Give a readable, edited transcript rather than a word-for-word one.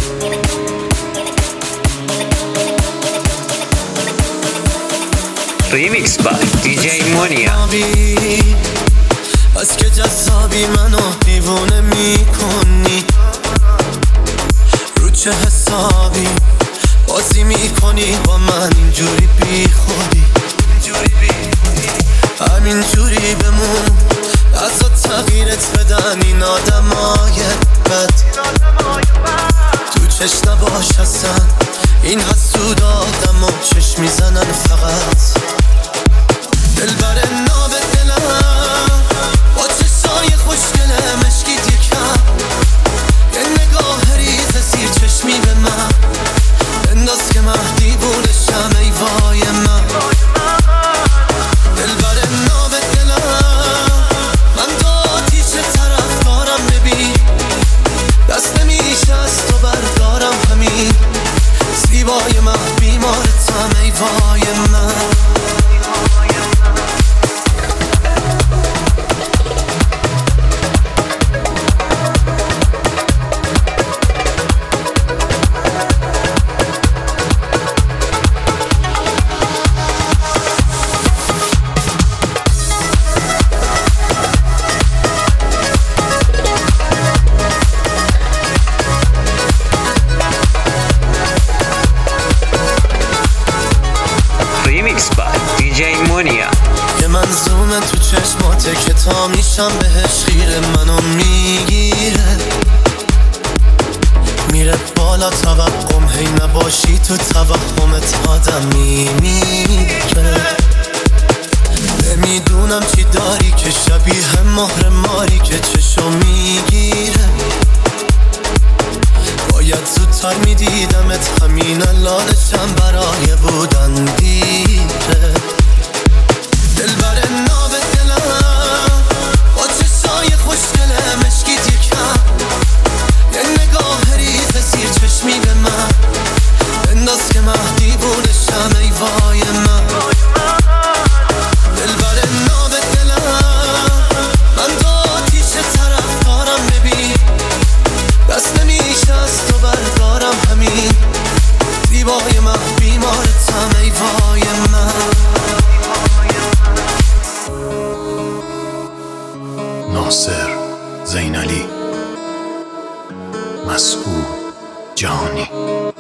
Remix by DJ Monia. از که جذابی منو دیوونه میکنی، رو چه حسابی بازی میکنی با من اینجوری بی خودی، همینجوری بمون ازا تغییرت بدن این آدمای بد، تو چشم نباش اصلا این حسود آدم و چشم میزنن فقط. دلبر ناب دلم با چشای خوشگله مشکیت یکم، یه نگاه ریز زیر چشمی به من بنداز که من دیوونشم ای وای من. دلبر ناب دلم من دو آتیش طرف دارم، ببین دست نمیشه از تو بردارم، همین زیبای من بیمارتم ای وای من. Remix by DJ Monia. یه منظومه تو چشماته که تا میشم بهش خیره، منو میگیره میره بالا توقم، هی نباشی تو توهمت آدم میمیره. نمیدونم چی داری که شبیه مهر ماری که چشم میگیره، باید زودتر میدیدمت، همین الانشم برای بودن دیره. دلبر ناب دلم با چشای خوشگله مشکیت یکم، یه نگاه ریز زیر چشمی به من بنداز که من دیوونشم ای وای من. دلبر ناب دلم من دو آتیش طرف دارم، ببین دست نمیشه از تو بردارم، همین زیبای من بیمارتم ای وای من. ناصر زینالی، مسعود جهانی.